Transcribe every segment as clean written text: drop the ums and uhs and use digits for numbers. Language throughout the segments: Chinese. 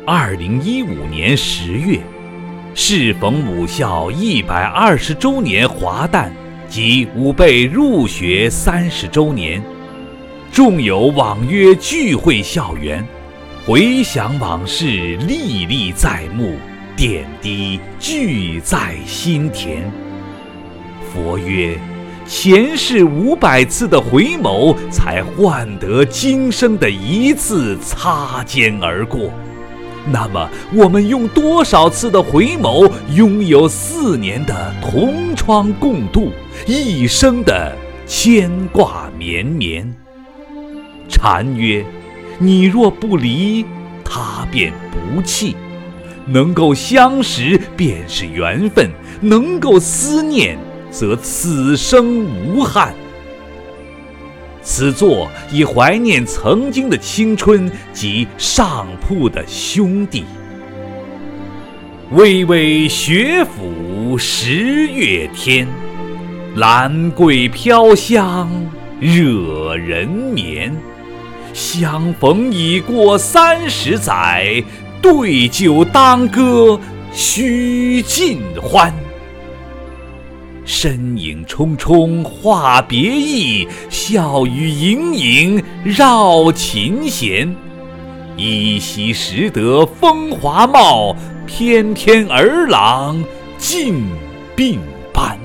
2015年10月，适逢母校120周年华诞及吾辈入学30周年，众友往约聚会校园，回想往事历历在目，点滴聚在心田。佛曰：前世500次的回眸，才换得今生的一次擦肩而过。那么我们用多少次的回眸，拥有4年的同窗共度，一生的牵挂绵绵。禅曰：你若不离，他便不弃。能够相识便是缘分，能够思念则此生无憾。此作以怀念曾经的青春及上铺的兄弟。巍巍学府10月天，兰桂飘香惹人眠。相逢已过30载，对酒当歌须尽欢。身影匆匆话别意，笑语盈盈绕琴弦。依稀识得风华貌，翩翩儿郎尽鬓斑。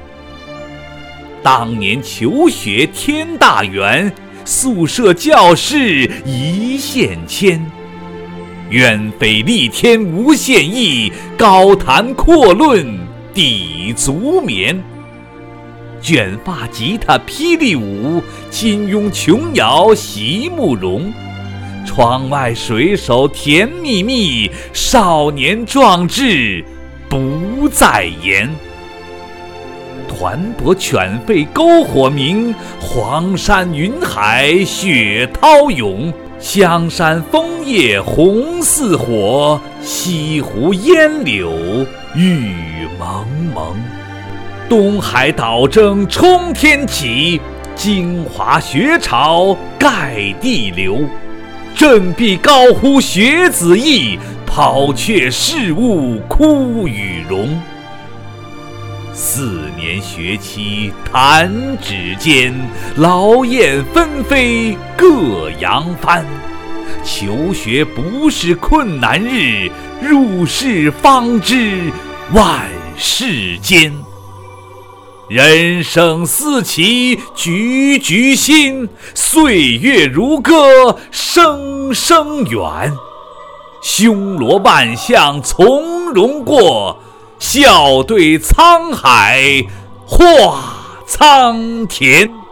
当年求学天大缘，宿舍教室一线牵。愿非立天无限意，高谈阔论抵足眠。卷发吉他霹雳舞，金庸琼瑶席慕容。窗外水手甜蜜蜜，少年壮志不再言。团泊犬吠篝火明，黄山云海雪涛涌。香山枫叶红似火，西湖烟柳雨蒙蒙。东海岛争冲天起，精华学潮盖地流。振臂高呼学子意，抛却世物哭与荣。4年学期弹指间，劳燕分飞各扬帆。求学不是困难日，入世方知万事艰。人生似棋局局新，岁月如歌声声远。凶罗万象从容过，笑对沧海化苍田。